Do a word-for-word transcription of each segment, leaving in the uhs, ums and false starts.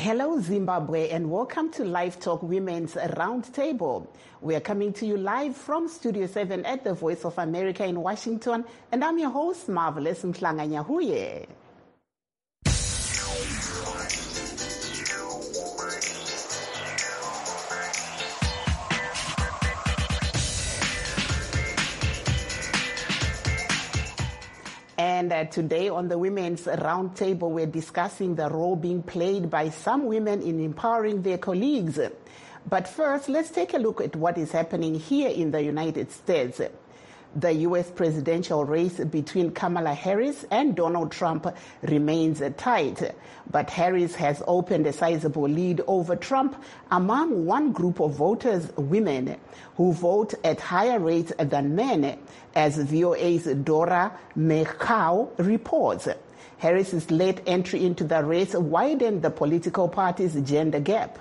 Hello, Zimbabwe, and welcome to Live Talk Women's Roundtable. We are coming to you live from Studio seven at the Voice of America in Washington, and I'm your host, Marvelous Mhlanga-Nyahuye. And uh, today on the Women's Roundtable, we're discussing the role being played by some women in empowering their colleagues. But first, let's take a look at what is happening here in the United States. The U S presidential race between Kamala Harris and Donald Trump remains tight, but Harris has opened a sizable lead over Trump among one group of voters, women, who vote at higher rates than men, as V O A's Dora Mekau reports. Harris's late entry into the race widened the political party's gender gap.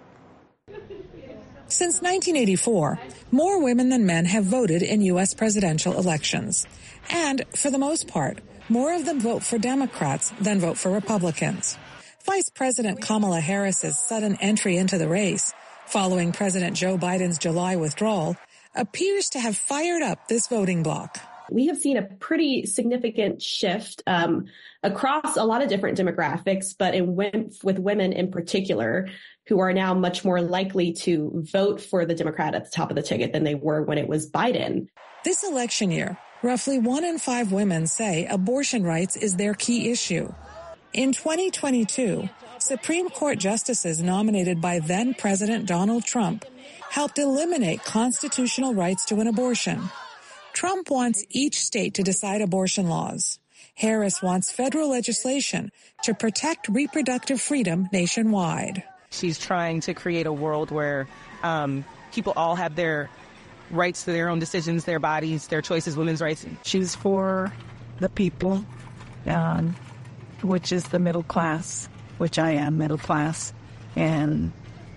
Since nineteen eighty-four, more women than men have voted in U S presidential elections. And, for the most part, more of them vote for Democrats than vote for Republicans. Vice President Kamala Harris's sudden entry into the race, following President Joe Biden's July withdrawal, appears to have fired up this voting bloc. We have seen a pretty significant shift um, across a lot of different demographics, but in, with women in particular, who are now much more likely to vote for the Democrat at the top of the ticket than they were when it was Biden. This election year, roughly one in five women say abortion rights is their key issue. In twenty twenty-two, Supreme Court justices nominated by then-President Donald Trump helped eliminate constitutional rights to an abortion. Trump wants each state to decide abortion laws. Harris wants federal legislation to protect reproductive freedom nationwide. She's trying to create a world where um, people all have their rights to their own decisions, their bodies, their choices, women's rights. She's for the people, um, which is the middle class, which I am middle class, and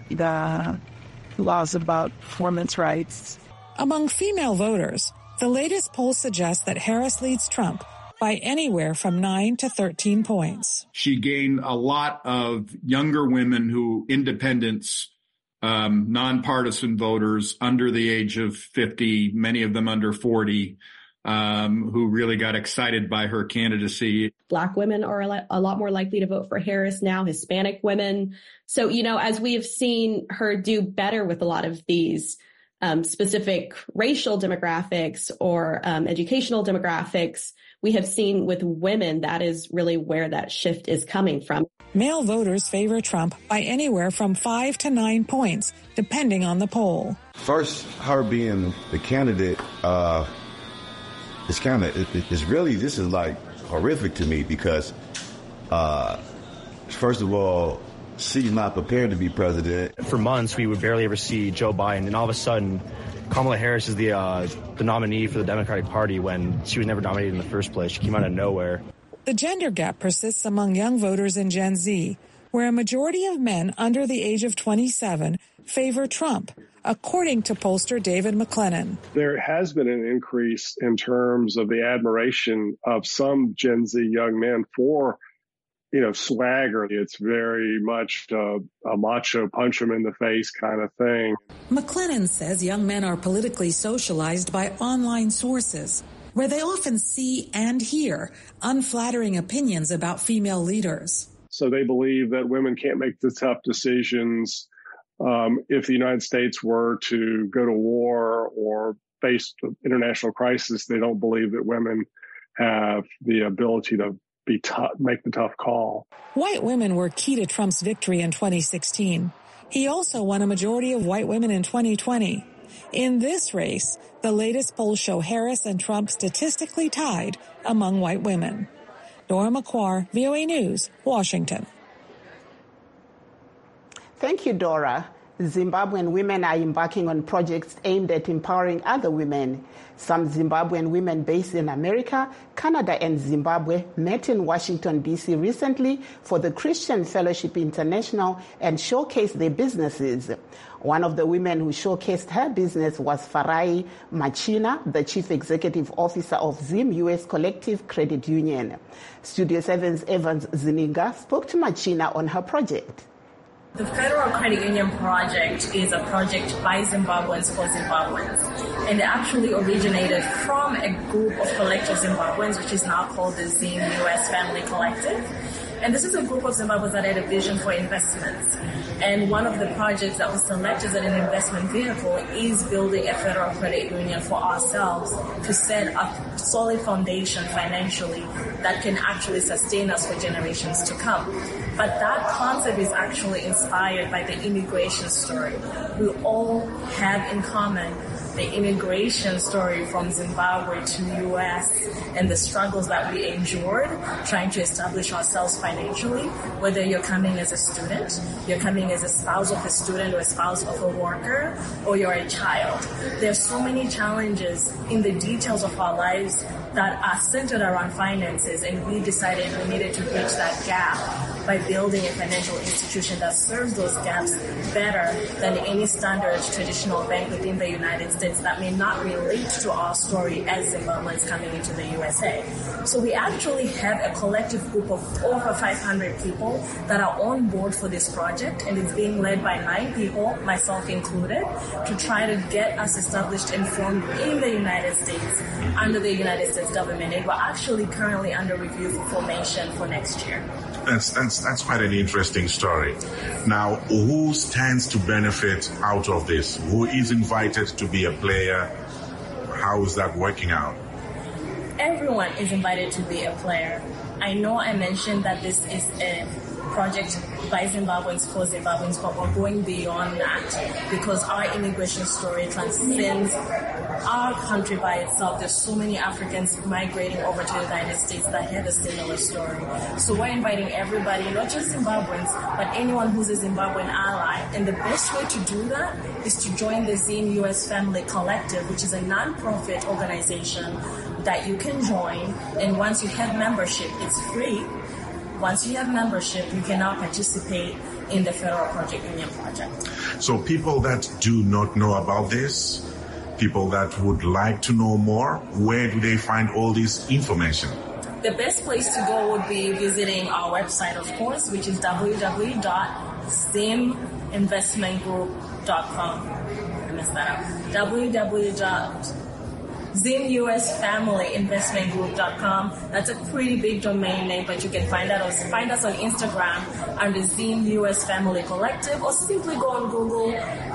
the laws about women's rights. Among female voters, the latest poll suggests that Harris leads Trump by anywhere from nine to thirteen points. She gained a lot of younger women who, independents, um, nonpartisan voters under the age of fifty, many of them under forty, um, who really got excited by her candidacy. Black women are a lot, a lot more likely to vote for Harris now, Hispanic women. So, you know, as we have seen her do better with a lot of these um, specific racial demographics or um, educational demographics, we have seen with women that is really where that shift is coming from. Male voters favor Trump by anywhere from five to nine points, depending on the poll. First, her being the candidate, uh, it's kind of, it, it's really, this is like horrific to me because, uh, first of all, she's not prepared to be president. For months, we would barely ever see Joe Biden, and all of a sudden, Kamala Harris is the uh, the nominee for the Democratic Party when she was never nominated in the first place. She came out of nowhere. The gender gap persists among young voters in Gen Z, where a majority of men under the age of twenty-seven favor Trump, according to pollster David McLennan. There has been an increase in terms of the admiration of some Gen Z young men for, you know, swagger. It's very much uh, a macho punch him in the face kind of thing. McLennan says young men are politically socialized by online sources, where they often see and hear unflattering opinions about female leaders. So they believe that women can't make the tough decisions. Um, if the United States were to go to war or face international crisis, they don't believe that women have the ability to be tough, make the tough call. White women were key to Trump's victory in twenty sixteen. He also won a majority of white women in twenty twenty. In this race, the latest polls show Harris and Trump statistically tied among white women. Dora McQuarrie, V O A News, Washington. Thank you, Dora. Zimbabwean women are embarking on projects aimed at empowering other women. Some Zimbabwean women based in America, Canada, and Zimbabwe met in Washington, D C recently for the Christian Fellowship International and showcased their businesses. One of the women who showcased her business was Farai Machina, the Chief Executive Officer of Zim U S Collective Credit Union. Studio seven's Evans Zininga spoke to Machina on her project. The Federal Credit Union Project is a project by Zimbabweans for Zimbabweans. And it actually originated from a group of collective Zimbabweans, which is now called the Zim U S Family Collective. And this is a group of Zimbabweans that had a vision for investments. And one of the projects that was selected as an investment vehicle is building a federal credit union for ourselves to set a solid foundation financially that can actually sustain us for generations to come. But that concept is actually inspired by the immigration story. We all have in common the immigration story from Zimbabwe to the U S and the struggles that we endured trying to establish ourselves financially, whether you're coming as a student, you're coming as a spouse of a student or a spouse of a worker, or you're a child. There's so many challenges in the details of our lives that are centered around finances, and we decided we needed to bridge that gap by building a financial institution that serves those gaps better than any standard traditional bank within the United States that may not relate to our story as Zimbabweans coming into the U S A. So we actually have a collective group of over five hundred people that are on board for this project, and it's being led by nine people, myself included, to try to get us established and formed in the United States under the United States government. And we're actually currently under review for formation for next year. That's, that's, that's quite an interesting story. Now, who stands to benefit out of this? Who is invited to be a player? How is that working out? Everyone is invited to be a player. I know I mentioned that this is a project by Zimbabweans for Zimbabweans, but we're going beyond that because our immigration story transcends our country by itself. There's so many Africans migrating over to the United States that have a similar story. So we're inviting everybody, not just Zimbabweans, but anyone who's a Zimbabwean ally. And the best way to do that is to join the Zim U S Family Collective, which is a non-profit organization that you can join. And once you have membership, it's free. Once you have membership, you can now participate in the Federal Credit Union Project. So people that do not know about this, people that would like to know more, where do they find all this information? The best place to go would be visiting our website, of course, which is w w w dot zim investment group dot com. I messed that up. w w w dot zim u s family investment group dot com. That's a pretty big domain name, but you can find us, find us on Instagram under Zim U S Family Collective, or simply go on Google,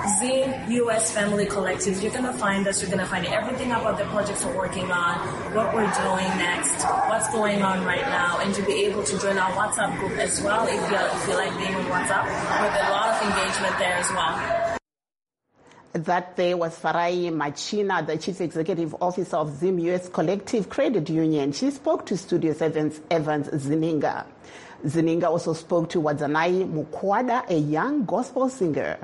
Zim U S Family Collective. You're going to find us. You're going to find everything about the projects we're working on, what we're doing next, what's going on right now, and to be able to join our WhatsApp group as well if you, if you like being on WhatsApp, with a lot of engagement there as well. That there was Farai Machina, the Chief Executive Officer of Zim U S Collective Credit Union. She spoke to Studio seven's Evans Zininga. Zininga also spoke to Wadzanai Mukwada, a young gospel singer.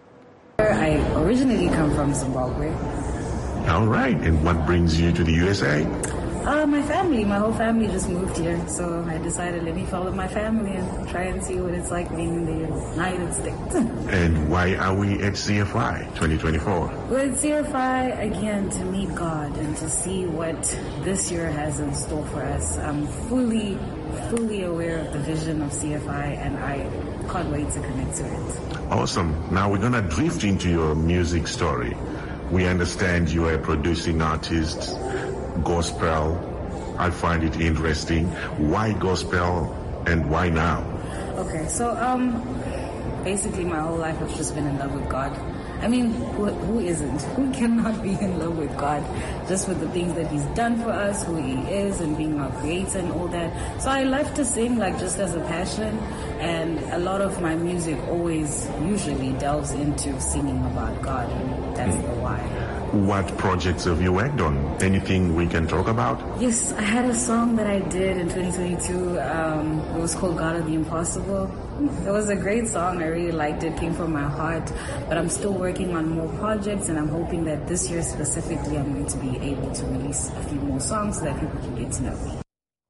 I originally come from Zimbabwe. All right. And what brings you to the U S A? Uh, my family, my whole family just moved here. So I decided let me follow my family and try and see what it's like being in the United States. And why are we at C F I twenty twenty-four? We're at C F I, again, to meet God and to see what this year has in store for us. I'm fully, fully aware of the vision of C F I, and I can't wait to connect to it. Awesome. Now we're going to drift into your music story. We understand you are a producing artist, gospel. I find it interesting. Why gospel and why now? Okay, so um, basically my whole life I've just been in love with God. I mean, who, who isn't? Who cannot be in love with God? Just with the things that He's done for us, who He is, and being our creator and all that. So I love to sing, like, just as a passion. And a lot of my music always, usually delves into singing about God. And that's mm. the why. What projects have you worked on? Anything we can talk about? Yes, I had a song that I did in twenty twenty-two. Um, it was called God of the Impossible. It was a great song. I really liked it. It came from my heart. But I'm still working on more projects, and I'm hoping that this year specifically I'm going to be able to release a few more songs so that people can get to know me.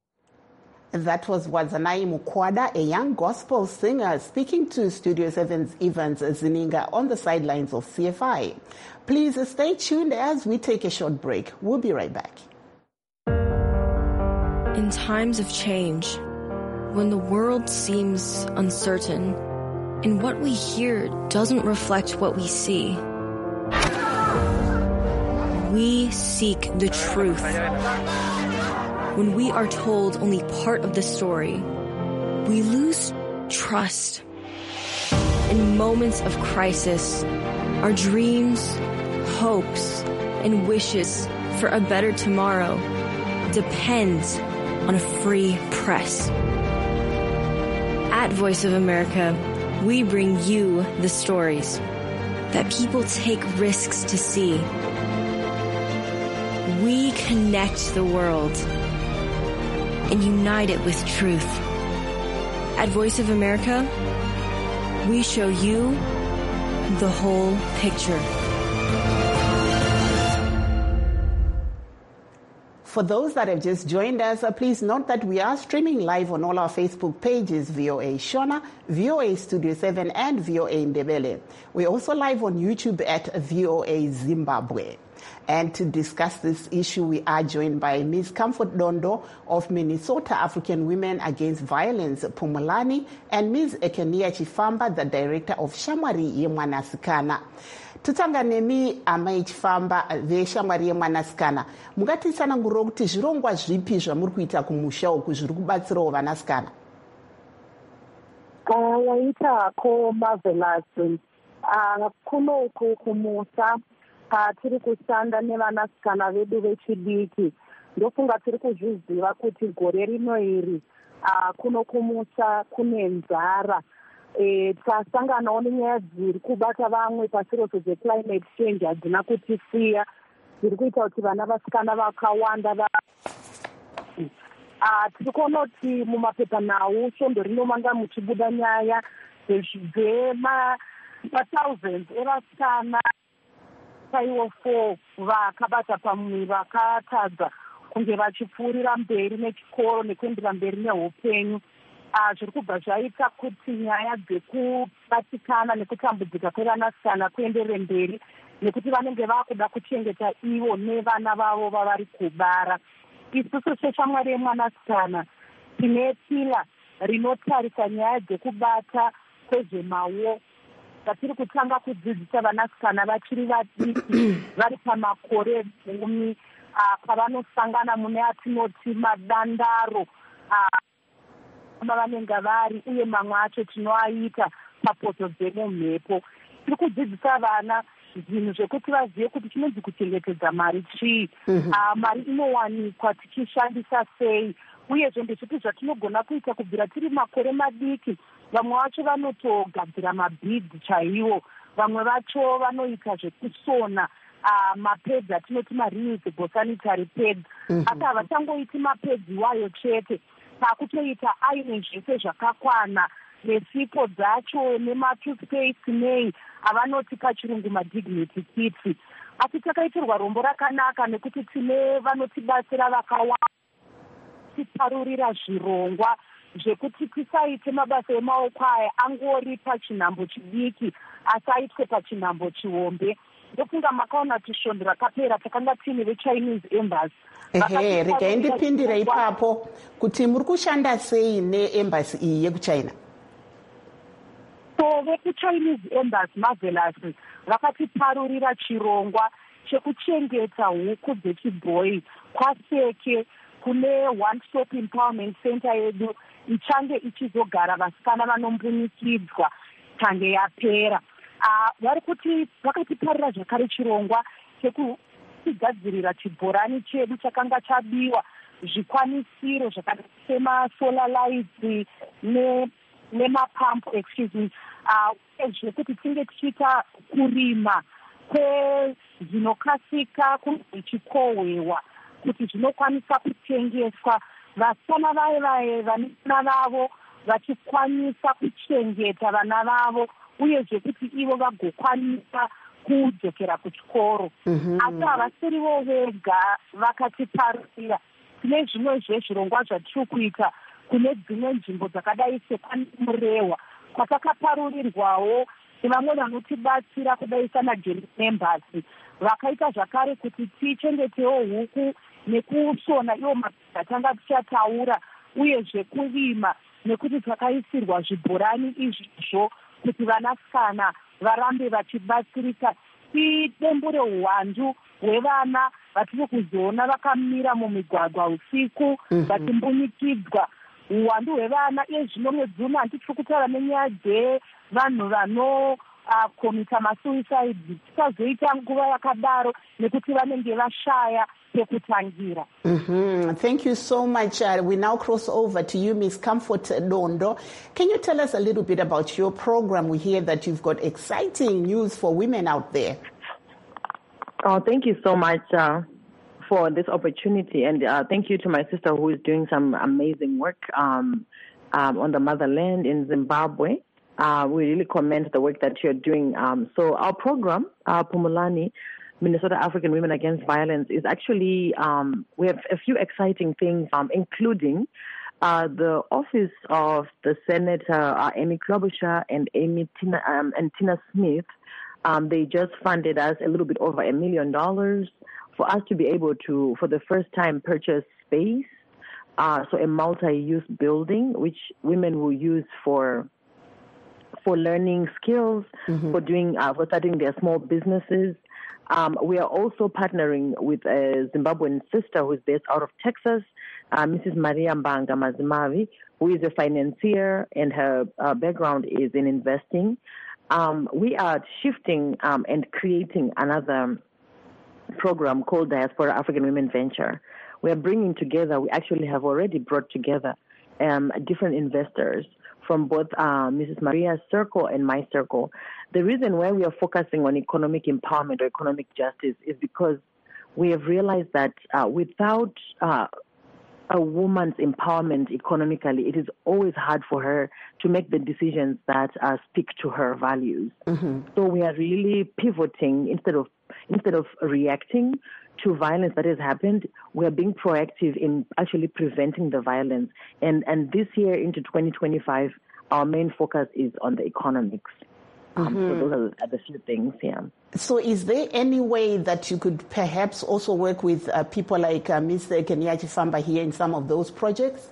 That was Wadzanai Mukwada, a young gospel singer, speaking to Studio seven's Evans Zininga on the sidelines of C F I. Please stay tuned as we take a short break. We'll be right back. In times of change, when the world seems uncertain, and what we hear doesn't reflect what we see. We seek the truth. When we are told only part of the story, we lose trust. In moments of crisis, our dreams, hopes, and wishes for a better tomorrow depends on a free press. At Voice of America, we bring you the stories that people take risks to see. We connect the world and unite it with truth. At Voice of America, we show you the whole picture. For those that have just joined us, uh, please note that we are streaming live on all our Facebook pages, V O A Shona, V O A Studio seven, and V O A Ndebele. We're also live on YouTube at V O A Zimbabwe. And to discuss this issue, we are joined by Miz Comfort Dondo of Minnesota African Women Against Violence, Pumulani, and Miz Ekenia Chifamba, the director of Shamwari Yemwanasikana. Tutanga nemi amai Chifamba veshamwari yemwanasikana. Mungatitsanangurira kuti zvirongwa zvipi zvamuri kuita kumusha uku zviri kubatsirawo vanasikana? Waita ko Marvelous kunoku kumusha tiri kushanda nevanasikana vedu vechidiki. Ndofunga tiri kuzviziva kuti gore rino iri kuno kumusha kune nzara. E, tasanganawo nenyaya dziri kubata vamwe pasiroto dzeclimate change hadzina kutisiya, zviri kuita kuti vana vasikana vakawanda va tiri kuona kuti mumapepanhau svondo rino manga muchibuda nyaya dzemathousands evasikana chaiwo four vakabata pamwe vakatadza kunge vachipfuurira mberi nechikoro nekuendera mberi neupenyu. Zviri kubva zvaita kuti nyaya dzekubatikana nekutambudzika kwevanasikana kuenderere mberi nekuti vanenge vakuda kuchengeta ivo nevana vavo vavari kubara. Isusu seshamwari yemwanasikana tine pila rinotarisa nyaya dzekubata kwezvemaoko vatiri kutanga kudzidzisa vanasikana vachiri vadiki vari pamakore gumi pavanosangana mune atinoti madandaro vanenge vari uye mamwe acho tinoaita papoto dzemumhepo. Tiri kudzidzisa vana zvinhu zvekuti vazive kuti chinonzi kuchengetedza mari chii, mari inowanikwa tichishandisa sei, uyezve ndezvipi zvatinogona kuita kubvira tiri makore madiki. Vamwe vacho vanotogadzira mabhidhi chaiwo, vamwe vacho vanoita zvekusona mapads atinoti mareusable sanitary pads. Asi havachangoiti mapads iwayo chete, takutoita aine zvese zvakakwana nesipo dzacho nematoothpaste nei avanoti pachirungu madignity kits. Asi takaitirwa rombo rakanaka nekuti tine vanotibatsira vakawanda tiparurira zvirongwa zvekuti tisaite mabasa emaoko aya angori pachinhambo chidiki asi aitwe pachinhambo chihombe. Ndofunga makaona kuti svondo rakapera takanga tiine vechinese embassy. Ehe, regai ndipindire ipapo kuti muri kushanda sei neembassy iyi yekuchina? So vekuchinese embassy Marvelous vakatiparurira chirongwa chekuchengeta huku dzechibhoyi kwaseke kune one stop empowerment center yedu ichange ichizogara vasikana vanombunikidzwa tange yapera. Vari kuti vakatiparira zvakare chirongwa chekugadzirira chibhorani chedu chakanga chabiwa zvikwanisiro zvakaita semasolar lights nemapampu excuse me zvekuti tinge tichiita kurima kwezvinokasika kuchikohwewa kuti zvinokwanisa kutengeswa. Vasikana vaye vaye vana vavo vachikwanisa kuchengeta vana vavo uye zvekuti ivo vagokwanisa kudzokera kuchikoro. Asi havasirivo vega vakatiparira. Tine zvimwe zvezvirongwa zvatiri kuita kune dzimwe nzvimbo dzakadai sekwaMurehwa kwatakaparurirwawo nevamwe vanotibatsira kudai sanaGenders Embassy vakaita zvakare kuti tichengetewo huku nekusona iwo mabasa tanga tichataura uyezve kurima nekuti takaisirwa zvibhorani izvizvo kuti vanasikana varambe vachibatsirika tidembure uwandu hwevana vatiri kuzoona vakamira mumigwagwa usiku vachimbunyikidzwa uwandu hwevana iye zvino mwedzi uno handitiri kutaura nenyaya dzevanhu vano komita masuicide tisazoita nguva yakadaro nekuti vanenge vashaya pekutangira. Mm-hmm. Thank you so much. Uh, we now cross over to you, Miz Comfort Dondo. Can you tell us a little bit about your program? We hear that you've got exciting news for women out there. Oh, thank you so much uh, for this opportunity, and uh, thank you to my sister who is doing some amazing work um, um, on the motherland in Zimbabwe. Uh, we really commend the work that you're doing. Um, so our program, uh, Pumulani, Minnesota African Women Against Violence, is actually, um, we have a few exciting things, um, including uh, the office of the Senator uh, Amy Klobuchar and Amy Tina, um, and Tina Smith. Um, they just funded us a little bit over a million dollars for us to be able to, for the first time, purchase space, uh, so a multi-use building, which women will use for for learning skills, mm-hmm. for doing, uh, for starting their small businesses. Um, we are also partnering with a Zimbabwean sister who is based out of Texas, uh, Missus Maria Mbanga Mazimavi, who is a financier, and her uh, background is in investing. Um, we are shifting um, and creating another program called Diaspora African Women Venture. We are bringing together, we actually have already brought together um, different investors from both uh, Missus Maria's circle and my circle. The reason why we are focusing on economic empowerment or economic justice is because we have realized that uh, without uh, a woman's empowerment economically, it is always hard for her to make the decisions that uh, speak to her values. Mm-hmm. So we are really pivoting instead of instead of reacting to violence that has happened. We are being proactive in actually preventing the violence. And and this year into twenty twenty-five, our main focus is on the economics. Um, mm-hmm. So those are the few things, yeah. So is there any way that you could perhaps also work with uh, people like uh, Mister Kenyachi Famba here in some of those projects?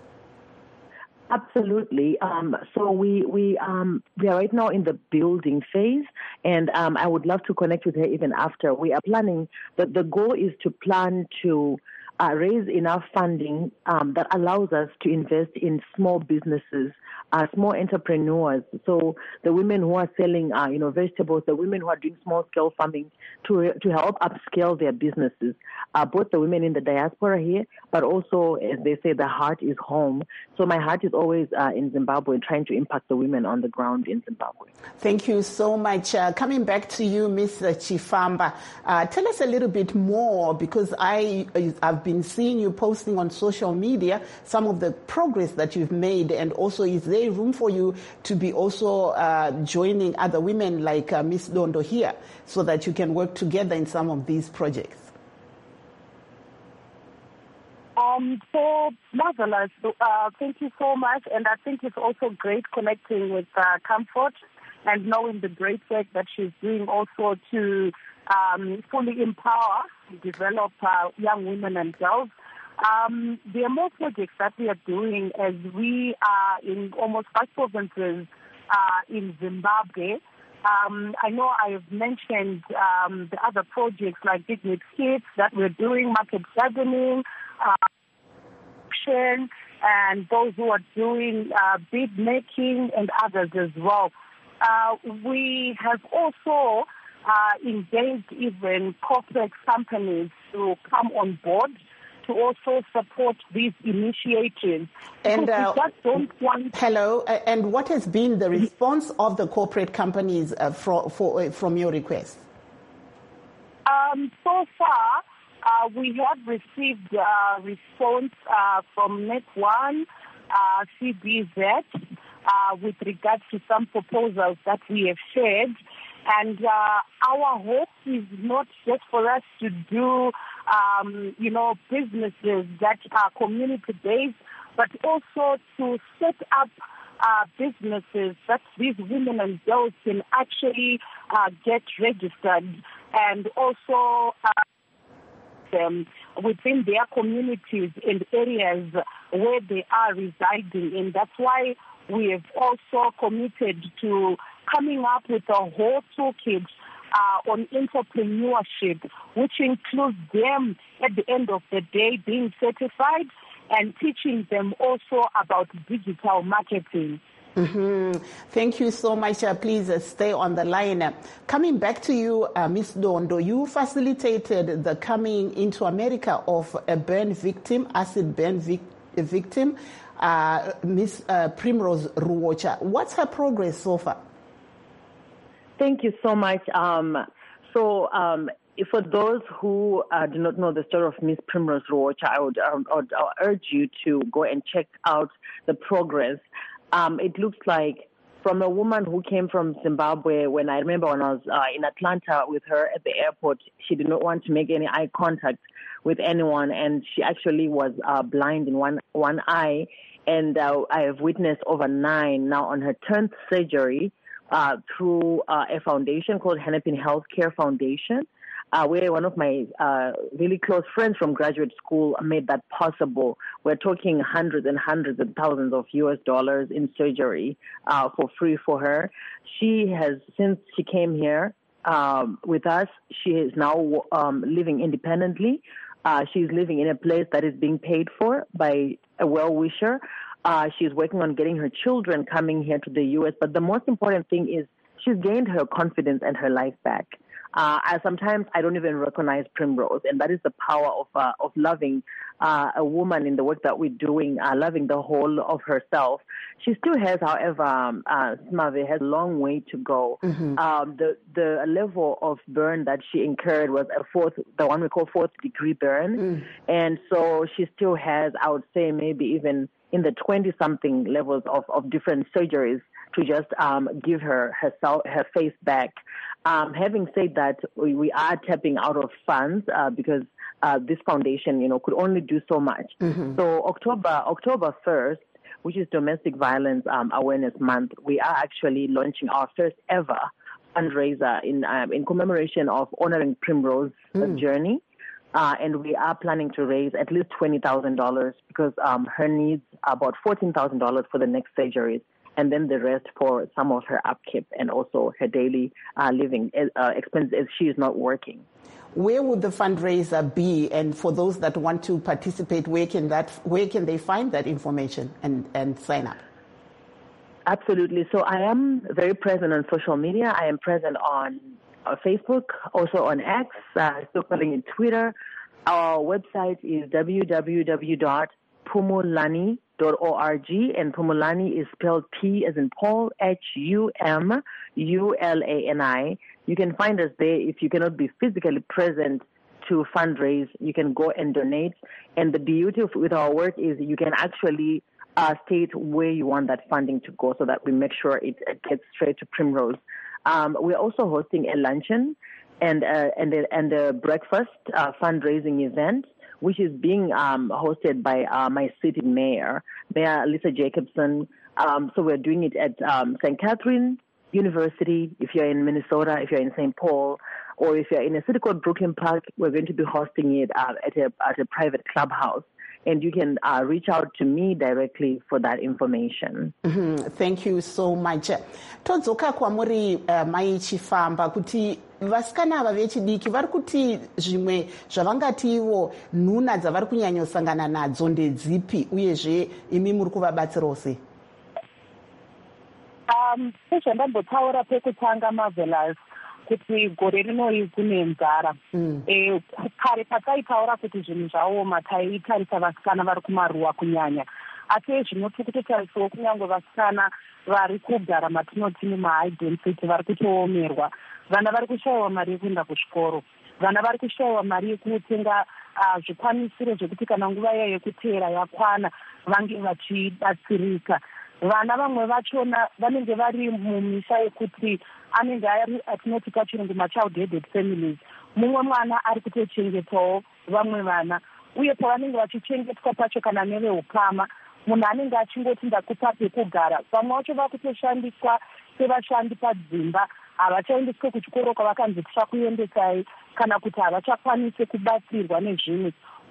Absolutely. Um, so we we um, we are right now in the building phase, and um, I would love to connect with her even after. We are planning, but the goal is to plan to uh, raise enough funding um, that allows us to invest in small businesses, uh, small entrepreneurs. So the women who are selling, uh, you know, vegetables, the women who are doing small-scale farming, to to help upscale their businesses. Uh, both the women in the diaspora here, but also, as they say, the heart is home. So my heart is always uh, in Zimbabwe, trying to impact the women on the ground in Zimbabwe. Thank you so much. Uh, coming back to you, Mister Chifamba, uh, tell us a little bit more, because I, I've been seeing you posting on social media some of the progress that you've made, and also is there room for you to be also uh, joining other women like uh, Miss Dondo here so that you can work together in some of these projects? Um, so marvelous. Uh, thank you so much. And I think it's also great connecting with uh, Comfort and knowing the great work that she's doing also to um, fully empower, develop uh, young women and girls. Um, there are more projects that we are doing as we are in almost five provinces uh, in Zimbabwe. Um, I know I have mentioned um, the other projects like Big Need Kids that we're doing, market gardening, uh, and those who are doing uh, bead making and others as well. Uh, we have also uh, engaged even corporate companies to come on board to also support these initiatives. And uh, we just don't want... hello, uh, and what has been the response of the corporate companies uh, for, for, uh, from your request? Um, so far, uh, we have received a uh, response uh, from Net One, uh, C B Z, uh, with regards to some proposals that we have shared. And uh, our hope is not just for us to do, um, you know, businesses that are community-based, but also to set up uh, businesses that these women and girls can actually uh, get registered and also uh, them within their communities and areas where they are residing. And that's why we have also committed to coming up with a whole toolkit uh, on entrepreneurship, which includes them at the end of the day being certified and teaching them also about digital marketing. Mm-hmm. Thank you so much. Uh, please uh, stay on the line. Uh, coming back to you, uh, Miz Dondo, you facilitated the coming into America of a burn victim, acid burn vic- victim, uh, Miss uh, Primrose Ruwocha. What's her progress so far? Thank you so much. Um, so, um, for those who uh, do not know the story of Miss Primrose Ruwocha, I would, um, I would I would urge you to go and check out the progress. Um, it looks like from a woman who came from Zimbabwe, when I remember when I was uh, in Atlanta with her at the airport, she did not want to make any eye contact with anyone, and she actually was uh, blind in one, one eye. And uh, I have witnessed over nine now on her tenth surgery uh, through uh, a foundation called Hennepin Healthcare Foundation. Uh, where one of my uh, really close friends from graduate school made that possible. We're talking hundreds and hundreds of thousands of U S dollars in surgery uh, for free for her. She has, since she came here um, with us, she is now um, living independently. Uh, she's living in a place that is being paid for by a well-wisher. Uh, she's working on getting her children coming here to the U S. But the most important thing is she's gained her confidence and her life back. Uh, I, sometimes I don't even recognize Primrose, and that is the power of uh, of loving uh, a woman in the work that we're doing, uh, loving the whole of herself. She still has, however, um, uh, Smave has a long way to go. Mm-hmm. Um, the the level of burn that she incurred was a fourth, the one we call fourth degree burn, mm. and so she still has, I would say, maybe even in the twenty something levels of, of different surgeries to just um, give her herself her face back. Um, having said that, we, we are tapping out of funds uh, because uh, this foundation, you know, could only do so much. Mm-hmm. So October October first, which is Domestic Violence um, Awareness Month, we are actually launching our first ever fundraiser in um, in commemoration of honoring Primrose's mm. journey. Uh, and we are planning to raise at least twenty thousand dollars because um, her needs are about fourteen thousand dollars for the next surgeries, and then the rest for some of her upkeep and also her daily uh, living uh, expenses as she is not working. Where would the fundraiser be? And for those that want to participate, where can that where can they find that information and, and sign up? Absolutely. So I am very present on social media. I am present on uh, Facebook, also on X, uh, still calling it Twitter. Our website is w w w dot pumulani dot org, and Pumulani is spelled P as in Paul, H U M U L A N I. You can find us there. If you cannot be physically present to fundraise, you can go and donate. And the beauty of, with our work is you can actually uh, state where you want that funding to go so that we make sure it, it gets straight to Primrose. Um, we're also hosting a luncheon and, uh, and, a, and a breakfast uh, fundraising event, which is being um, hosted by uh, my city mayor, Mayor Lisa Jacobson. Um, so we're doing it at um, Saint Catherine University. If you're in Minnesota, if you're in Saint Paul, or if you're in a city called Brooklyn Park, we're going to be hosting it uh, at, a, at a private clubhouse. And you can uh, reach out to me directly for that information. Mm-hmm. Thank you so much. Todzoka kwamuri uh, mai chifamba kuti vasikana ava vechidiki vari kuti zvimwe zvavangati ivo nhuna dzavari kunyanyosangana nadzo ndedzipi uyezve imi muri kuvabatsirawo sei? Um, sezvandambotaura pekutanga Marvelous kuti gore rinoi kune nzara. Mm. E, kare pataitaura kuti zvinhu zvaoma taitarisa vasikana vari kumaruwa kunyanya. Asi zvinoto kutotarisawo kunyange vasikana vari kugara matinoti mumahidensity vari kutoomerwa. Vana vari kushayiwa mari yekuenda kuzvikoro. Vana vari kushayiwa mari yekutenga uh, zvikwanisiro zvekuti kana nguva yayo yekuteera yakwana vange vachibatsirika. Vana vamwe vachona vanenge vari mumisha yekuti anenge ari atinoti pachirungu machild headed families. Mumwe mwana ari kutochengetawo vamwe vana, uye pavanenge vachichengetwa pacho kana neveukama, munhu anenge achingoti ndakupa pekugara. Vamwe vacho vakutoshandiswa sevashandi padzimba, havachaendeswe kuchikoro kwavakanzi tichakuendesai, kana kuti havachakwanisi kubatsirwa nezvimwe.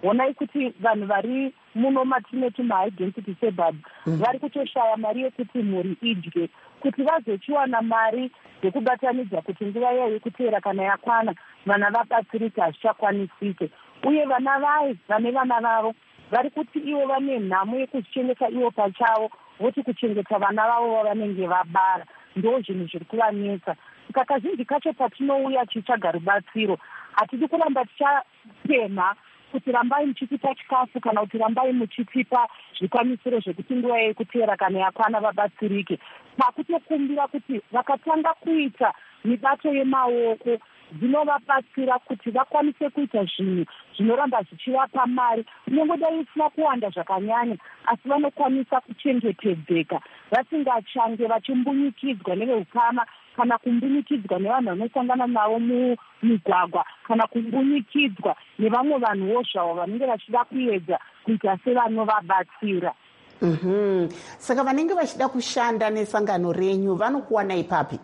honai kuti vanhu vari muno matine tuma-identity suburbs vari kutoshaya mari yekuti mhuri idye, kuti vazochiwana mari dzekubatanidza kuti nguva yavo yekuteera kana yakwana vana vabatsirike hazvichakwanisike. Uye vana vai vane vana vavo vari kuti ivo vane nhamo yekuzvichengeta ivo pachavo, voti kuchengeta vana vavo vavanenge vabara ndo zvinhu zviri kuvanetsa. Saka kazhinji kacho patinouya tichitsvaga rubatsiro hatidi kuramba tichapemha kuti rambai muchitipa chikafu kana kuti rambai muchitipa zvikwanisiro zvekuti nguva yekuteera kana yakwana vabatsirike. Pakutokumbira kuti vakatanga kuita mibato yemaoko dzinovabatsira kuti vakwanise kuita zvinhu zvinoramba zvichivapa mari, kunyangodai isina kuwanda zvakanyanya, asi vanokwanisa kuchengetedzeka vasingachange vachimbunyikidzwa neveukama kana kumbunyikidzwa nevanhu vanosangana navo mumigwagwa kana kumbunyikidzwa nevamwe vanhuwo zvavo vanenge vachida kuedza kuita sevanovabatsira. Mm-hmm. Saka vanenge vachida kushanda nesangano renyu vanokuwana ipapi?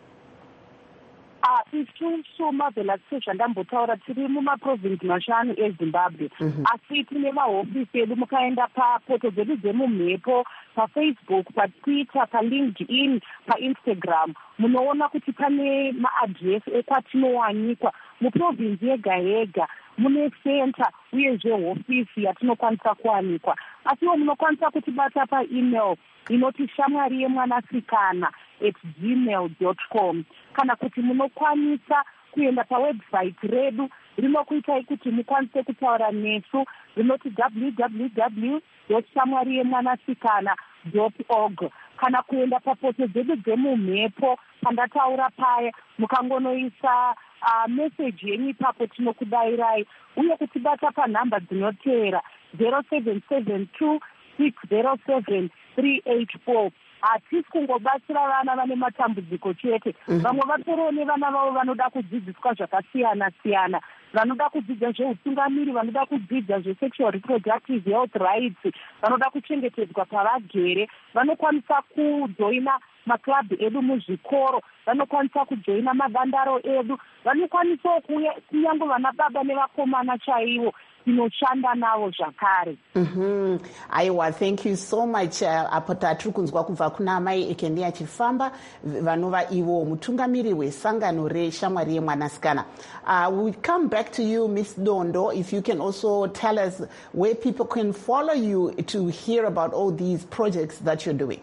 isu Marvelous zvandambotaura tiri mumaprovinsi mashanu eZimbabwe, asi tine mahofisi edu. Mukaenda papoto dzedu dzemumhepo, paFacebook, paTwitter, paLinkedIn, paInstagram, munoona kuti pane maadhiresi ekwatinowanikwa. Muprovinsi yega yega mune center uyezve hofisi yatinokwanisa kuwanikwa. Asiwo munokwanisa kutibata paemail inoti shamwari yemwanasikana at gmail dot com, kana kuti munokwanisa kuenda pawebsite redu rinokuitai kuti mukwanise kutaura nesu rinoti w w w dot shamwari yemwanasikana dot org, kana kuenda papoto dzedu dzemumhepo pandataura paya mukangonoisa uh, meseji yenyu ipapo tinokudairai, uye kutibata panhamba dzinoteera zero seven seven two six zero seven three eight four. Hatisi kungobatsira vana vane matambudziko chete, vamwe vatoriwo nevana vavo vanoda kudzidziswa zvakasiyana siyana, vanoda kudzidza zveutungamiri, vanoda kudzidza zvesexual reproductive health rights, vanoda kuchengetedzwa pavagere, vanokwanisa kujoina maklabhu edu muzvikoro, vanokwanisa kujoina madandaro edu, vanokwanisa kuuya kunyange vana baba nevakomana chaivo tinoshanda navo zvakare. Mhm. Aiwa, thank you so much. Uh, apo tatiri kunzwa kubva kuna mai Ekenia Chifamba vanova ivo mutungamiri wesangano reshamwari yemwanasikana. Uh, we come back to you, Miss Dondo, if you can also tell us where people can follow you to hear about all these projects that you're doing.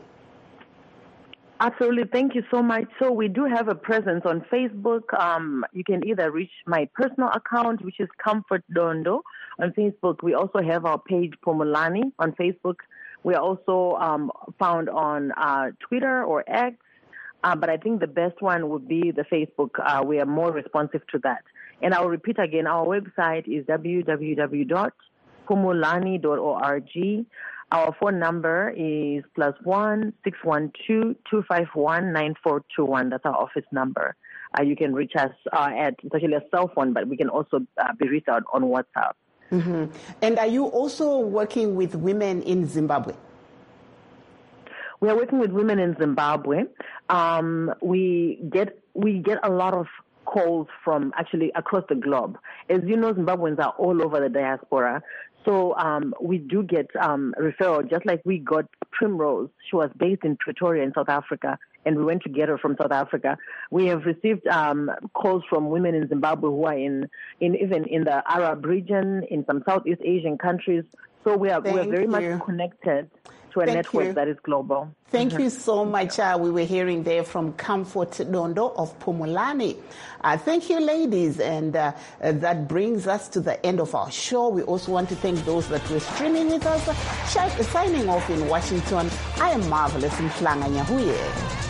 Absolutely. Thank you so much. So we do have a presence on Facebook. Um, you can either reach my personal account, which is Comfort Dondo on Facebook. We also have our page Phumulani on Facebook. We are also um, found on uh, Twitter or X, uh, but I think the best one would be the Facebook. Uh, we are more responsive to that. And I'll repeat again, our website is w w w dot phumulani dot org. Our phone number is plus one six one two two five one nine four two one. That's our office number. Uh, you can reach us uh, at, it's actually a cell phone, but we can also uh, be reached out on WhatsApp. Mm-hmm. And are you also working with women in Zimbabwe? We are working with women in Zimbabwe. Um, we get we get a lot of calls from actually across the globe. As you know, Zimbabweans are all over the diaspora. So um, we do get um, referral, just like we got Primrose. She was based in Pretoria in South Africa, and we went to get her from South Africa. We have received um, calls from women in Zimbabwe who are in, in even in the Arab region, in some Southeast Asian countries. So we are, we are very you. much connected to a Thank network you. that is global. Thank Mm-hmm. you so much. Uh, we were hearing there from Comfort Dondo of Phumulani. Uh, thank you, ladies. And uh, uh, that brings us to the end of our show. We also want to thank those that were streaming with us. Uh, signing off in Washington, I am Marvelous Mhlanga Nyahuye.